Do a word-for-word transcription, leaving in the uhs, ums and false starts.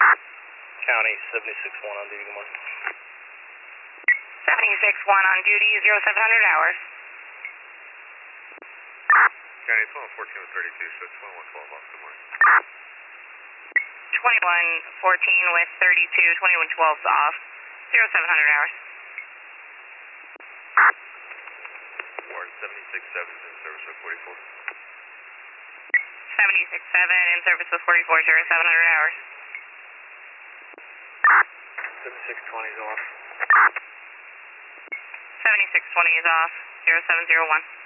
County seventy-six one on duty, good morning. seventy-six one on duty, zero seven hundred hours. County twenty-one fourteen with thirty-two, so twenty-one twelve off, good morning. twenty-one fourteen with thirty-two, twenty-one twelve's off, zero seven hundred hours. Warren seventy-six seven in service with forty-four. seventy-six seven in service with forty-four, zero seven hundred hours. seventy-six twenty is off. seventy-six twenty is off, zero seven zero one.